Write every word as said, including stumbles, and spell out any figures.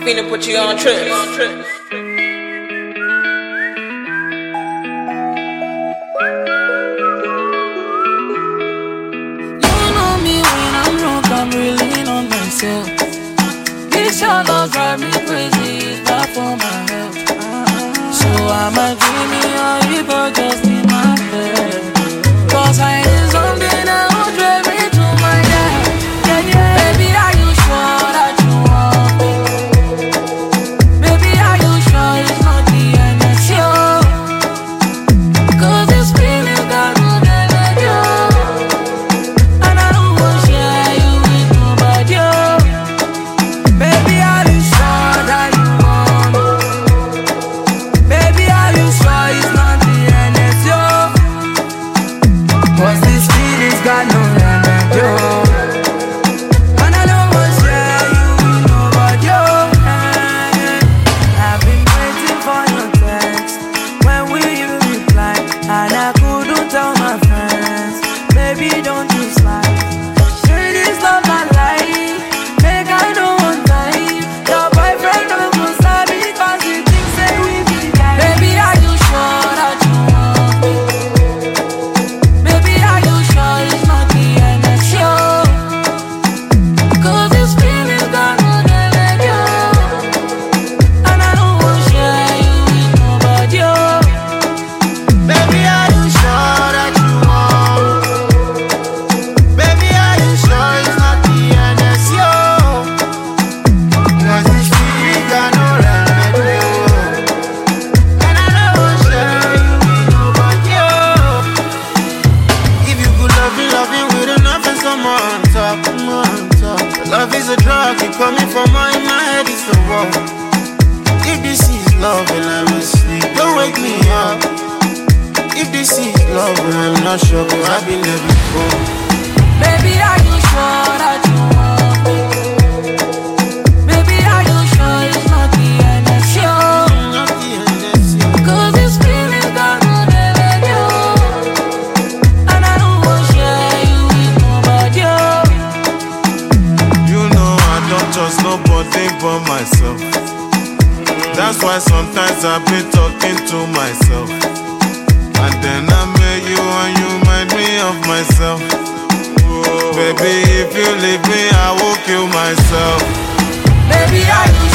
finna put you on trips. I'm really on myself. This your love drive me crazy, it's bad for my health. So I'ma dream me or you go just in my bed. Cause I need something that will drive me to my death. Yeah, yeah. Baby, are you sure that you want me? Baby, are you sure it's not the end of you? Cause this feeling got me let go. And I don't want to share you with nobody. Baby, are you sure that you want me? Baby, are you sure it's not the end of you? Cause this feeling's got no remedy. And I don't want to share you with nobody. I've been waiting for your text. When will you reply? And I couldn't tell my friends. Baby, don't you slide. Say this love my life. Make I know one time. Your boyfriend don't go sad because he thinks say we be guys. Baby, are you sure that you want me? Baby, are you sure it's not the end of you? Cause this feeling's got no let go. And I don't want to share you with nobody. Baby, are you sure that you want me? Baby, are you sure it's not the end of you? Cause this feeling got no remedy. And I don't want to share you with nobody. If you could love me, love me with enough and some more on top, more on top. Love is a drug, keep coming from my in my head, it's the wall. If this is love and I'm asleep, don't wake me up. If this is love and I'm not sure, cause I've been there before. Baby, are you sure that you want me? Baby, are you sure it's not the end of you? Not the end of you. Cause this feeling's got no let go. And I don't want to share you with nobody. You know I don't trust nobody but myself. That's why sometimes I've been talking to myself. And then I met you and you remind me of myself. Baby, if you leave me, I will kill myself. Baby, are you